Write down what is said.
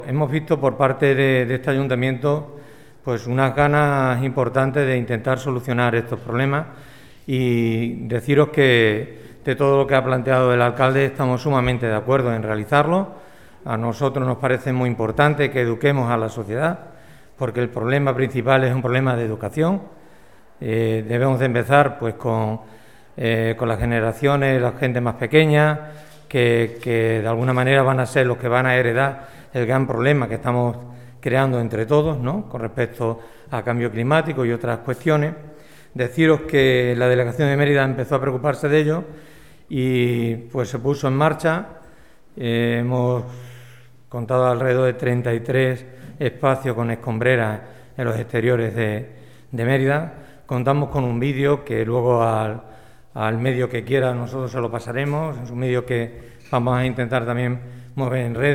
Hemos visto por parte de este ayuntamiento pues unas ganas importantes de intentar solucionar estos problemas y deciros que de todo lo que ha planteado el alcalde estamos sumamente de acuerdo en realizarlo. A nosotros nos parece muy importante que eduquemos a la sociedad, porque el problema principal es un problema de educación. Debemos de empezar pues con las generaciones, la gente más pequeña, que de alguna manera van a ser los que van a heredar el gran problema que estamos creando entre todos, ¿no?, con respecto a cambio climático y otras cuestiones. Deciros que la Delegación de Mérida empezó a preocuparse de ello y pues se puso en marcha. Hemos contado alrededor de 33 espacios con escombreras en los exteriores de Mérida. Contamos con un vídeo que luego al medio que quiera nosotros se lo pasaremos. Es un vídeo que vamos a intentar también mover en redes.